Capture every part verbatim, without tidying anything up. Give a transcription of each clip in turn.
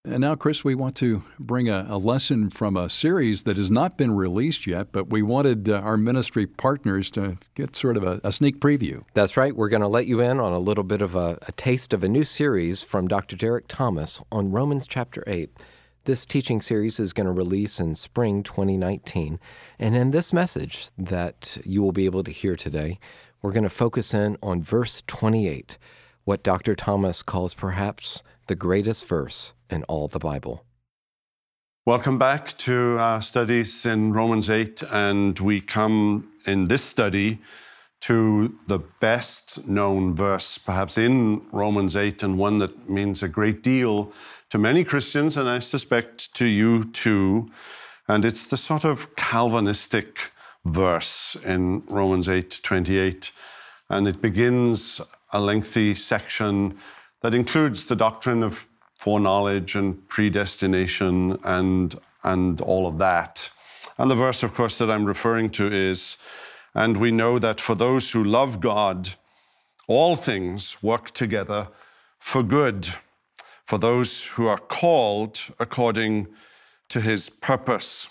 And now, Chris, we want to bring a, a lesson from a series that has not been released yet, but we wanted uh, our ministry partners to get sort of a, a sneak preview. That's right. We're going to let you in on a little bit of a, a taste of a new series from Doctor Derek Thomas on Romans chapter eight. This teaching series is going to release in spring twenty nineteen. And in this message that you will be able to hear today, we're going to focus in on verse twenty-eight, what Doctor Thomas calls perhaps the greatest verse in all the Bible. Welcome back to our studies in Romans eight, and we come in this study to the best known verse perhaps in Romans eight, and one that means a great deal to many Christians, and I suspect to you too. And it's the sort of Calvinistic verse in Romans eight twenty-eight, and it begins a lengthy section that includes the doctrine of foreknowledge and predestination and, and all of that. And the verse, of course, that I'm referring to is, "And we know that for those who love God, all things work together for good, for those who are called according to his purpose."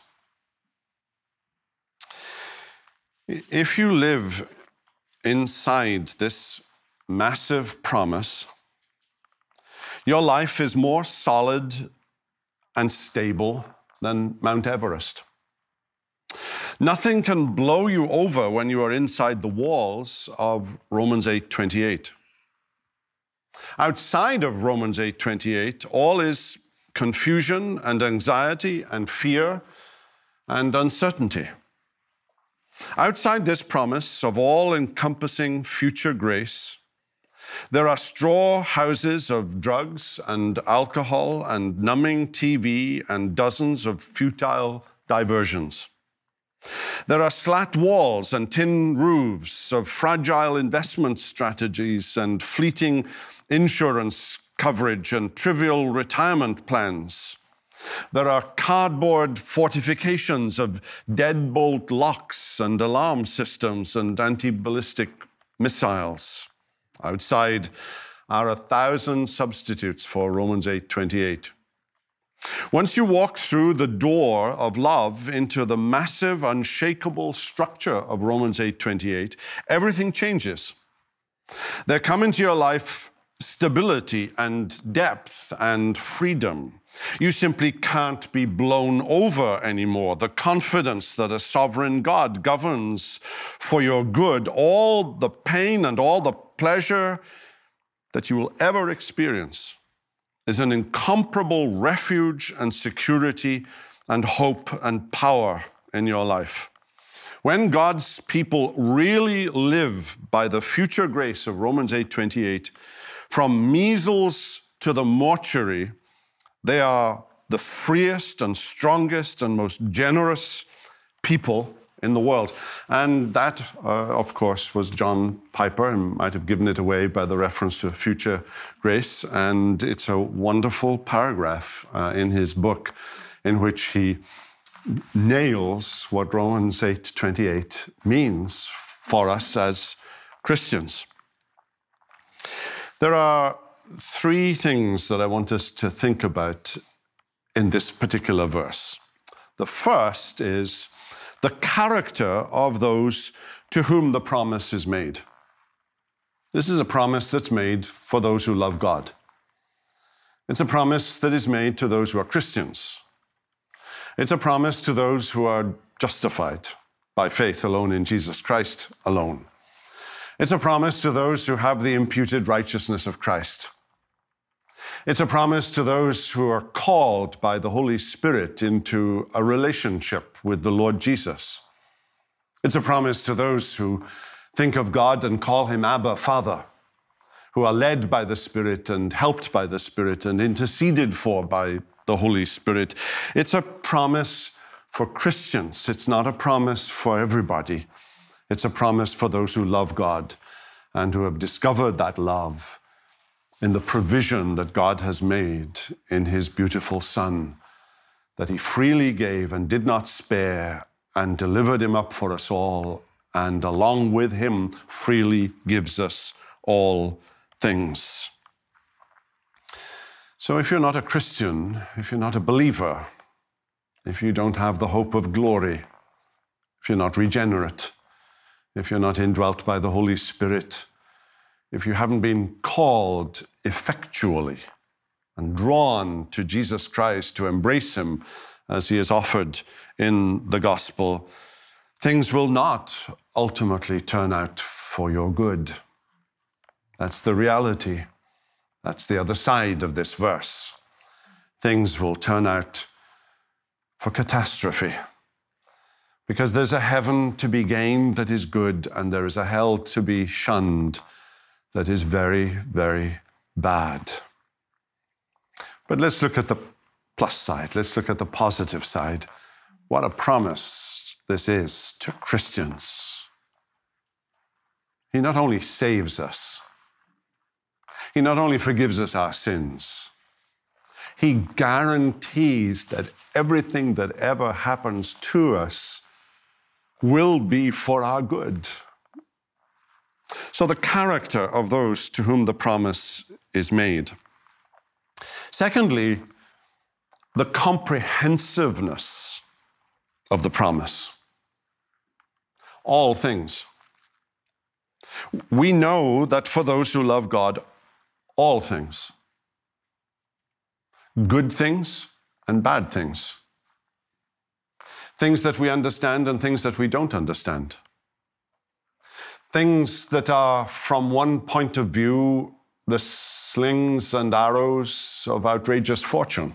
If you live inside this massive promise, your life is more solid and stable than Mount Everest. Nothing can blow you over when you are inside the walls of Romans eight twenty-eight. Outside of Romans eight twenty-eight, all is confusion and anxiety and fear and uncertainty. Outside this promise of all-encompassing future grace, there are straw houses of drugs and alcohol and numbing T V and dozens of futile diversions. There are slat walls and tin roofs of fragile investment strategies and fleeting insurance coverage and trivial retirement plans. There are cardboard fortifications of deadbolt locks and alarm systems and anti-ballistic missiles. Outside are a thousand substitutes for Romans eight twenty-eight. Once you walk through the door of love into the massive, unshakable structure of Romans eight twenty-eight, everything changes. There come into your life stability and depth and freedom. You simply can't be blown over anymore. The confidence that a sovereign God governs for your good, all the pain and all the pleasure that you will ever experience is an incomparable refuge and security and hope and power in your life. When God's people really live by the future grace of Romans eight twenty-eight, from measles to the mortuary, they are the freest and strongest and most generous people in the world. And that, uh, of course, was John Piper, and might have given it away by the reference to future grace. And it's a wonderful paragraph uh, in his book in which he nails what Romans eight twenty-eight means for us as Christians. There are three things that I want us to think about in this particular verse. The first is the character of those to whom the promise is made. This is a promise that's made for those who love God. It's a promise that is made to those who are Christians. It's a promise to those who are justified by faith alone in Jesus Christ alone. It's a promise to those who have the imputed righteousness of Christ. It's a promise to those who are called by the Holy Spirit into a relationship with the Lord Jesus. It's a promise to those who think of God and call him Abba, Father, who are led by the Spirit and helped by the Spirit and interceded for by the Holy Spirit. It's a promise for Christians. It's not a promise for everybody. It's a promise for those who love God and who have discovered that love in the provision that God has made in his beautiful Son, that he freely gave and did not spare and delivered him up for us all, and along with him freely gives us all things. So if you're not a Christian, if you're not a believer, if you don't have the hope of glory, if you're not regenerate, if you're not indwelt by the Holy Spirit, if you haven't been called effectually and drawn to Jesus Christ to embrace him as he is offered in the gospel, things will not ultimately turn out for your good. That's the reality. That's the other side of this verse. Things will turn out for catastrophe, because there's a heaven to be gained that is good, and there is a hell to be shunned that is very, very bad. But let's look at the plus side. Let's look at the positive side. What a promise this is to Christians. He not only saves us, he not only forgives us our sins, he guarantees that everything that ever happens to us will be for our good. So the character of those to whom the promise is made. Secondly, the comprehensiveness of the promise. All things. We know that for those who love God, all things, good things and bad things, things that we understand and things that we don't understand, things that are from one point of view the slings and arrows of outrageous fortune,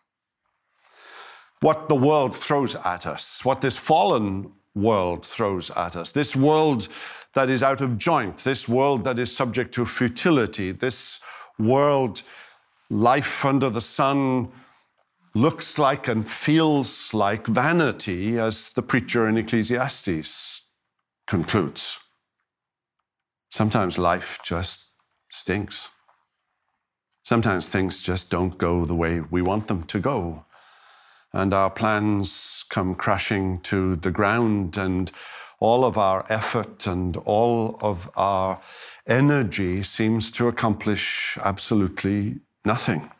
what the world throws at us, what this fallen world throws at us, this world that is out of joint, this world that is subject to futility, this world, life under the sun, looks like and feels like vanity, as the preacher in Ecclesiastes concludes. Sometimes life just stinks. Sometimes things just don't go the way we want them to go. And our plans come crashing to the ground, and all of our effort and all of our energy seems to accomplish absolutely nothing.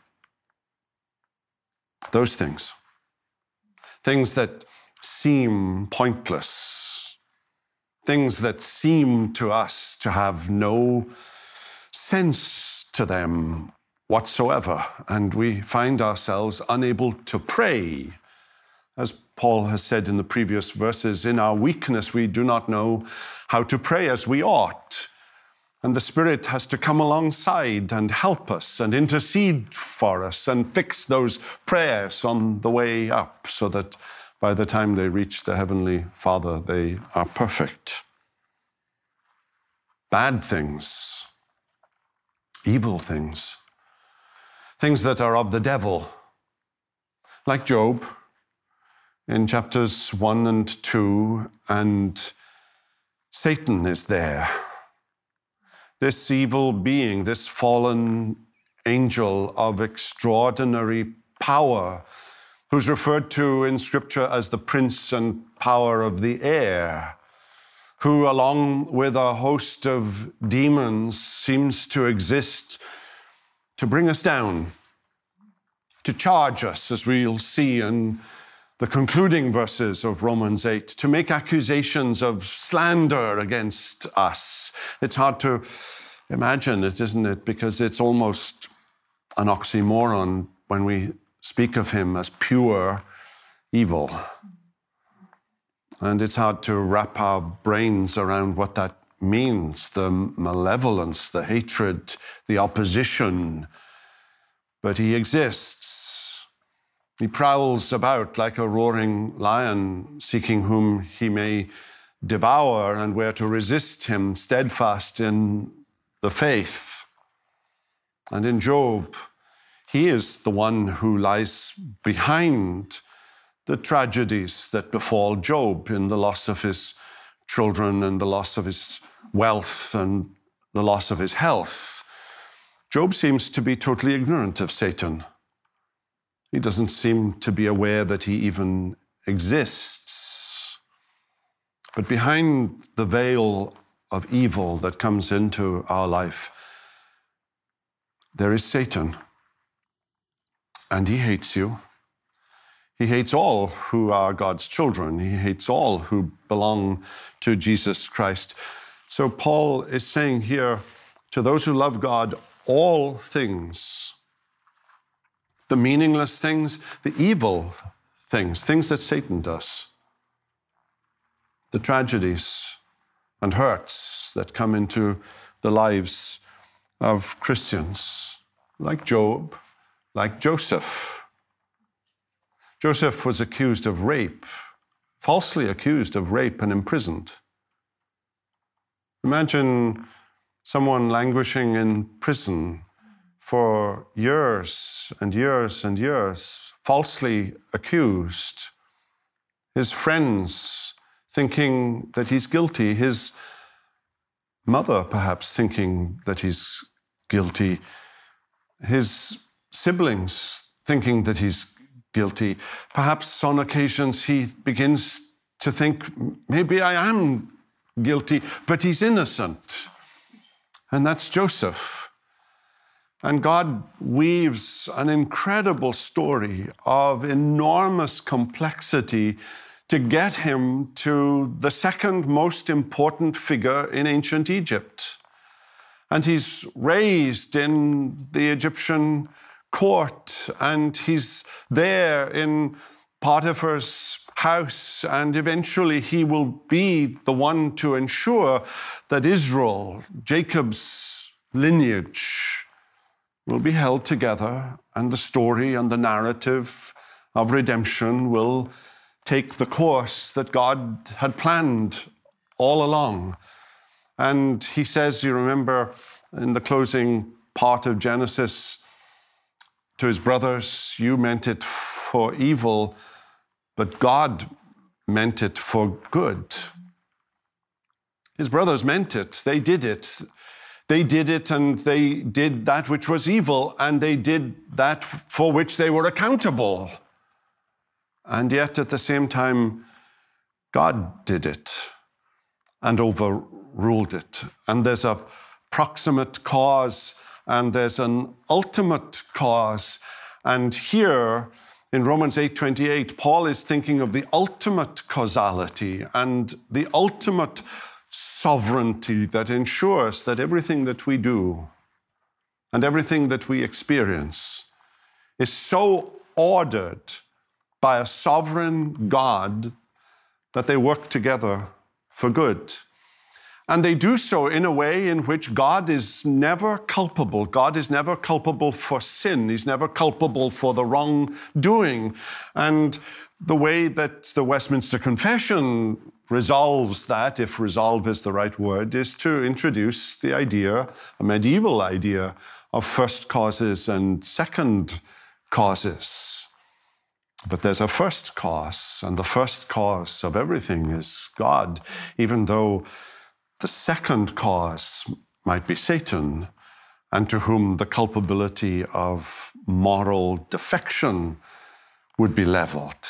Those things, things that seem pointless, things that seem to us to have no sense to them whatsoever, and we find ourselves unable to pray. As Paul has said in the previous verses, in our weakness we do not know how to pray as we ought. And the Spirit has to come alongside and help us and intercede for us and fix those prayers on the way up, so that by the time they reach the Heavenly Father, they are perfect. Bad things, evil things, things that are of the devil, like Job in chapters one and two, and Satan is there. This evil being, this fallen angel of extraordinary power, who's referred to in Scripture as the prince and power of the air, who, along with a host of demons, seems to exist to bring us down, to charge us, as we'll see in the concluding verses of Romans eight, to make accusations of slander against us. It's hard to imagine it, isn't it? Because it's almost an oxymoron when we speak of him as pure evil. And it's hard to wrap our brains around what that means, the malevolence, the hatred, the opposition. But he exists. He prowls about like a roaring lion, seeking whom he may devour, and where to resist him, steadfast in the faith. And in Job, he is the one who lies behind the tragedies that befall Job in the loss of his children and the loss of his wealth and the loss of his health. Job seems to be totally ignorant of Satan. He doesn't seem to be aware that he even exists. But behind the veil of evil that comes into our life, there is Satan. And he hates you. He hates all who are God's children. He hates all who belong to Jesus Christ. So Paul is saying here, to those who love God, all things, the meaningless things, the evil things, things that Satan does, the tragedies and hurts that come into the lives of Christians, like Job, like Joseph. Joseph was accused of rape, falsely accused of rape and imprisoned. Imagine someone languishing in prison for years and years and years, falsely accused. His friends thinking that he's guilty, his mother perhaps thinking that he's guilty, his siblings thinking that he's guilty. Perhaps on occasions he begins to think, maybe I am guilty, but he's innocent. And that's Joseph. And God weaves an incredible story of enormous complexity to get him to the second most important figure in ancient Egypt. And he's raised in the Egyptian court, and he's there in Potiphar's house, and eventually he will be the one to ensure that Israel, Jacob's lineage, will be held together, and the story and the narrative of redemption will take the course that God had planned all along. And he says, you remember in the closing part of Genesis, to his brothers, you meant it for evil, but God meant it for good. His brothers meant it. They did it. They did it, and they did that which was evil, and they did that for which they were accountable. And yet, at the same time, God did it and overruled it. And there's a proximate cause, and there's an ultimate cause. And here, in Romans eight twenty-eight, Paul is thinking of the ultimate causality and the ultimate sovereignty that ensures that everything that we do and everything that we experience is so ordered by a sovereign God that they work together for good. And they do so in a way in which God is never culpable. God is never culpable for sin. He's never culpable for the wrongdoing. And the way that the Westminster Confession resolves that, if resolve is the right word, is to introduce the idea, a medieval idea, of first causes and second causes. But there's a first cause, and the first cause of everything is God, even though the second cause might be Satan, and to whom the culpability of moral defection would be leveled.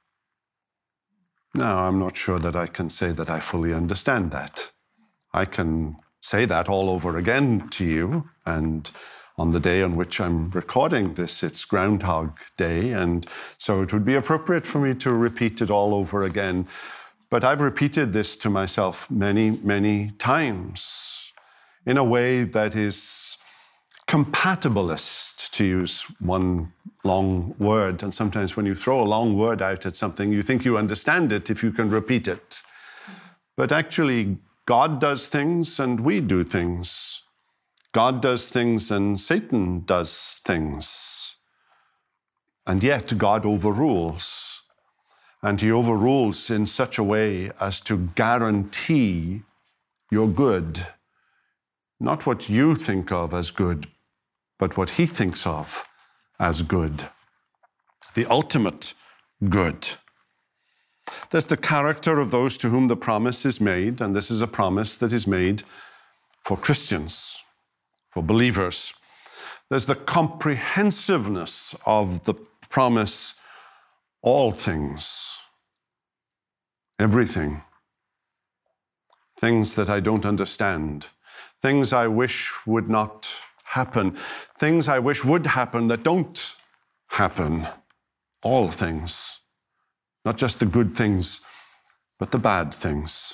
Now, I'm not sure that I can say that I fully understand that. I can say that all over again to you, and on the day on which I'm recording this, it's Groundhog Day, and so it would be appropriate for me to repeat it all over again. But I've repeated this to myself many, many times in a way that is compatibilist, to use one long word. And sometimes when you throw a long word out at something, you think you understand it if you can repeat it. But actually, God does things and we do things. God does things and Satan does things. And yet God overrules. And he overrules in such a way as to guarantee your good. Not what you think of as good, but what he thinks of as good. The ultimate good. There's the character of those to whom the promise is made, and this is a promise that is made for Christians, for believers. There's the comprehensiveness of the promise. All things, everything, things that I don't understand, things I wish would not happen, things I wish would happen that don't happen. All things. Not just the good things, but the bad things.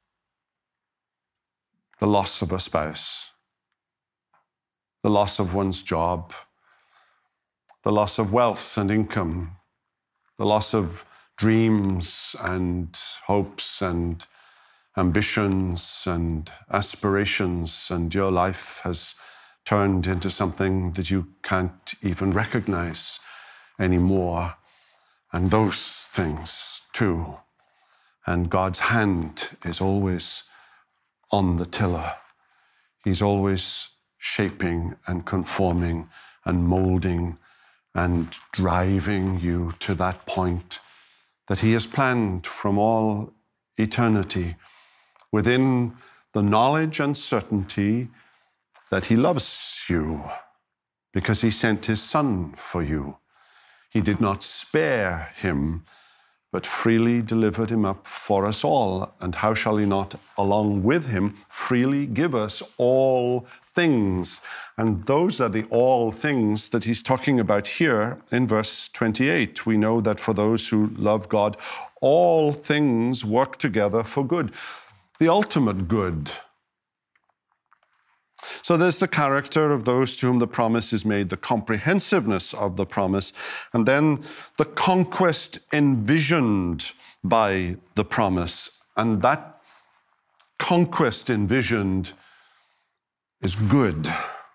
The loss of a spouse, the loss of one's job, the loss of wealth and income, the loss of dreams and hopes and ambitions and aspirations, and your life has turned into something that you can't even recognize anymore. And those things too. And God's hand is always on the tiller. He's always shaping and conforming and molding and driving you to that point that he has planned from all eternity, within the knowledge and certainty that he loves you because he sent his Son for you. He did not spare him, but freely delivered him up for us all. And how shall he not, along with him, freely give us all things? And those are the all things that he's talking about here in verse twenty-eight. We know that for those who love God, all things work together for good. The ultimate good. So there's the character of those to whom the promise is made, the comprehensiveness of the promise, and then the conquest envisioned by the promise. And that conquest envisioned is good.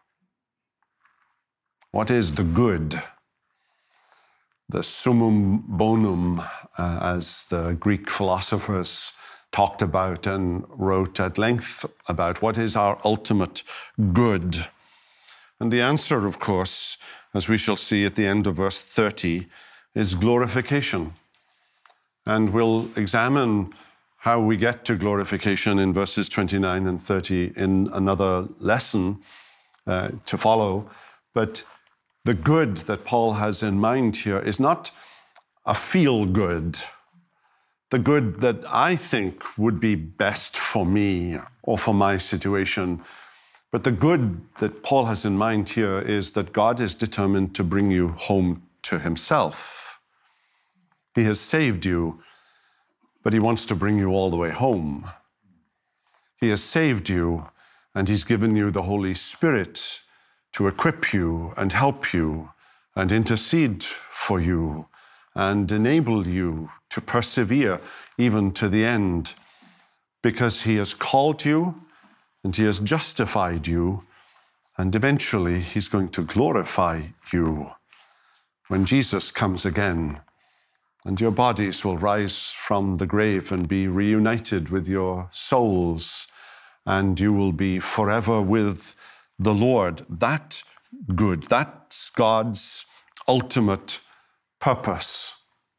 What is the good? The summum bonum, uh, as the Greek philosophers talked about and wrote at length about, what is our ultimate good? And the answer, of course, as we shall see at the end of verse thirty, is glorification. And we'll examine how we get to glorification in verses twenty-nine and thirty in another lesson uh, to follow. But the good that Paul has in mind here is not a feel-good, the good that I think would be best for me or for my situation. But the good that Paul has in mind here is that God is determined to bring you home to himself. He has saved you, but he wants to bring you all the way home. He has saved you, and he's given you the Holy Spirit to equip you and help you and intercede for you and enable you to persevere even to the end, because he has called you and he has justified you, and eventually he's going to glorify you when Jesus comes again, and your bodies will rise from the grave and be reunited with your souls, and you will be forever with the Lord. That good, that's God's ultimate purpose.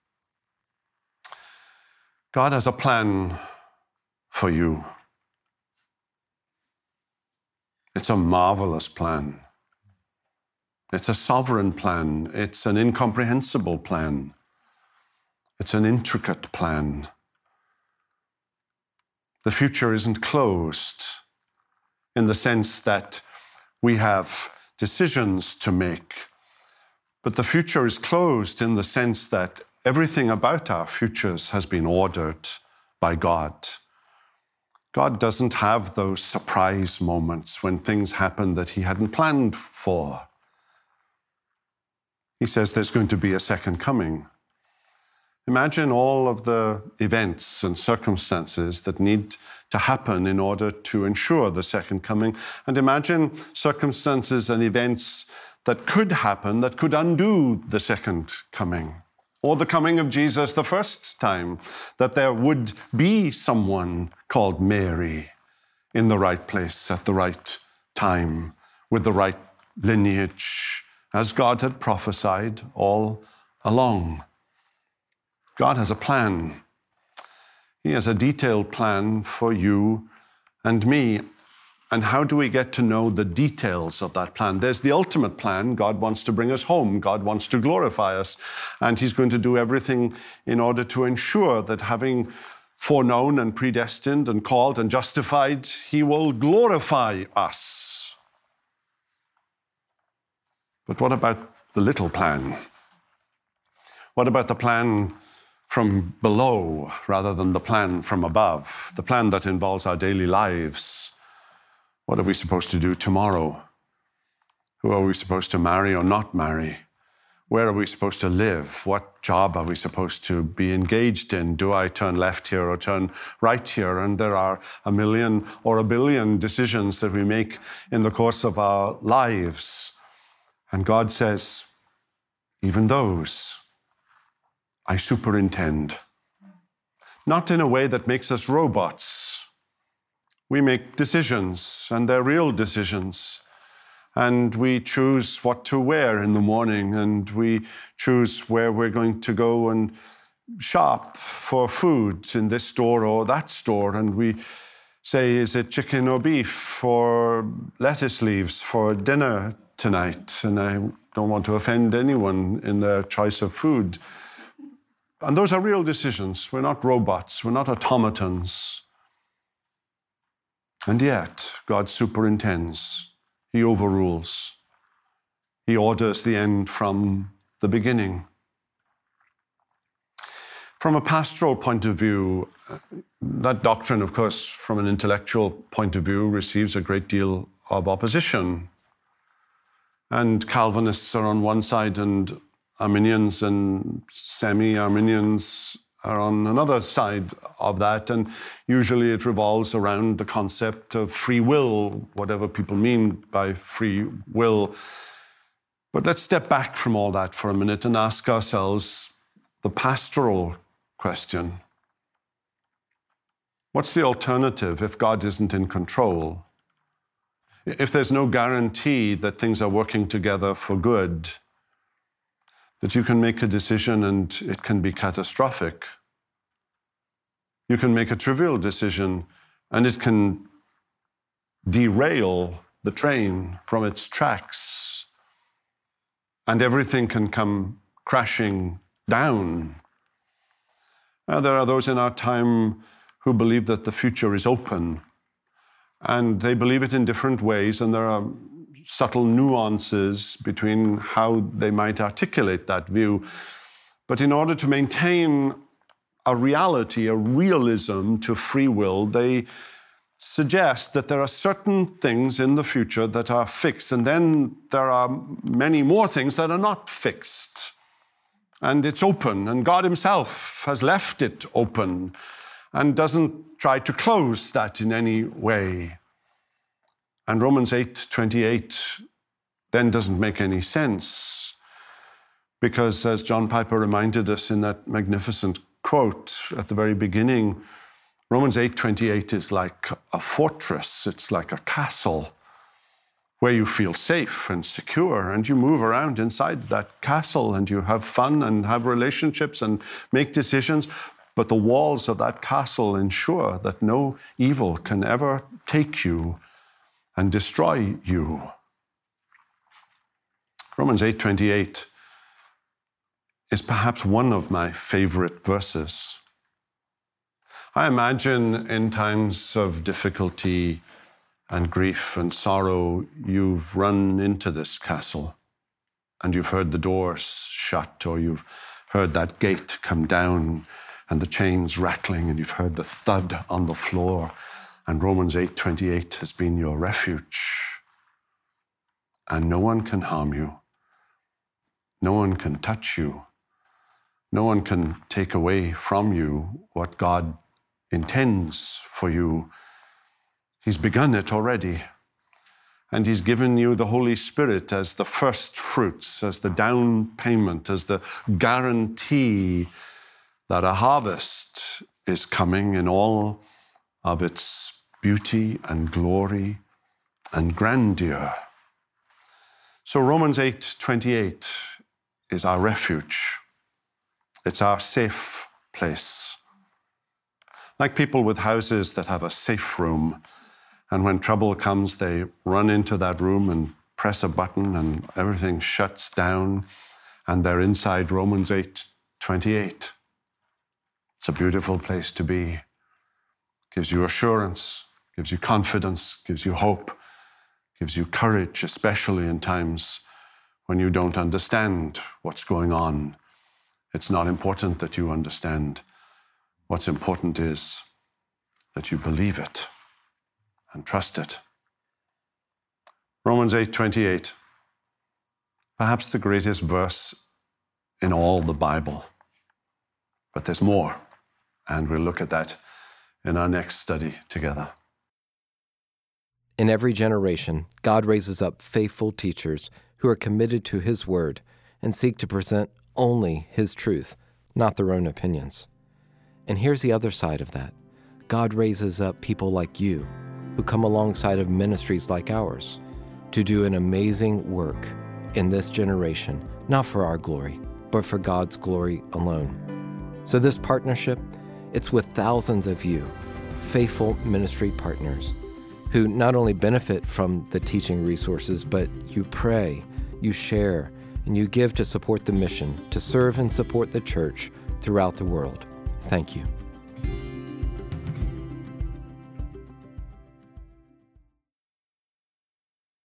God has a plan for you. It's a marvelous plan. It's a sovereign plan. It's an incomprehensible plan. It's an intricate plan. The future isn't closed in the sense that we have decisions to make, but the future is closed in the sense that everything about our futures has been ordered by God. God doesn't have those surprise moments when things happen that he hadn't planned for. He says there's going to be a second coming. Imagine all of the events and circumstances that need to happen in order to ensure the second coming. And imagine circumstances and events that could happen, that could undo the second coming, or the coming of Jesus the first time, that there would be someone called Mary in the right place at the right time, with the right lineage, as God had prophesied all along. God has a plan. He has a detailed plan for you and me. And how do we get to know the details of that plan? There's the ultimate plan. God wants to bring us home. God wants to glorify us. And he's going to do everything in order to ensure that, having foreknown and predestined and called and justified, he will glorify us. But what about the little plan? What about the plan from below rather than the plan from above? The plan that involves our daily lives. What are we supposed to do tomorrow? Who are we supposed to marry or not marry? Where are we supposed to live? What job are we supposed to be engaged in? Do I turn left here or turn right here? And there are a million or a billion decisions that we make in the course of our lives. And God says, even those, I superintend. Not in a way that makes us robots. We make decisions, and they're real decisions. And we choose what to wear in the morning, and we choose where we're going to go and shop for food in this store or that store. And we say, is it chicken or beef or lettuce leaves for dinner tonight? And I don't want to offend anyone in their choice of food. And those are real decisions. We're not robots. We're not automatons. And yet, God superintends. He overrules. He orders the end from the beginning. From a pastoral point of view, that doctrine, of course, from an intellectual point of view, receives a great deal of opposition. And Calvinists are on one side, and Arminians and semi-Arminians are on another side of that. And usually it revolves around the concept of free will, whatever people mean by free will. But let's step back from all that for a minute and ask ourselves the pastoral question. What's the alternative if God isn't in control? If there's no guarantee that things are working together for good, that you can make a decision and it can be catastrophic. You can make a trivial decision and it can derail the train from its tracks, and everything can come crashing down. Now, there are those in our time who believe that the future is open, and they believe it in different ways, and there are subtle nuances between how they might articulate that view. But in order to maintain a reality, a realism to free will, they suggest that there are certain things in the future that are fixed, and then there are many more things that are not fixed. And it's open, and God himself has left it open and doesn't try to close that in any way. And Romans eight twenty-eight then doesn't make any sense, because as John Piper reminded us in that magnificent quote at the very beginning, Romans eight twenty-eight is like a fortress, it's like a castle where you feel safe and secure, and you move around inside that castle and you have fun and have relationships and make decisions, but the walls of that castle ensure that no evil can ever take you and destroy you. Romans eight twenty-eight is perhaps one of my favorite verses. I imagine in times of difficulty and grief and sorrow, you've run into this castle and you've heard the doors shut, or you've heard that gate come down and the chains rattling, and you've heard the thud on the floor. And Romans eight twenty-eight has been your refuge. And no one can harm you. No one can touch you. No one can take away from you what God intends for you. He's begun it already. And he's given you the Holy Spirit as the first fruits, as the down payment, as the guarantee that a harvest is coming in all of its beauty and glory and grandeur. So Romans eight twenty-eight is our refuge. It's our safe place. Like people with houses that have a safe room, and when trouble comes, they run into that room and press a button and everything shuts down, and they're inside Romans eight twenty-eight. It's a beautiful place to be. Gives you assurance, gives you confidence, gives you hope, gives you courage, especially in times when you don't understand what's going on. It's not important that you understand. What's important is that you believe it and trust it. Romans eight twenty-eight, perhaps the greatest verse in all the Bible. But there's more, and we'll look at that in our next study together. In every generation, God raises up faithful teachers who are committed to His word and seek to present only His truth, not their own opinions. And here's the other side of that. God raises up people like you who come alongside of ministries like ours to do an amazing work in this generation, not for our glory, but for God's glory alone. So this partnership, it's with thousands of you, faithful ministry partners, who not only benefit from the teaching resources, but you pray, you share, and you give to support the mission, to serve and support the church throughout the world. Thank you.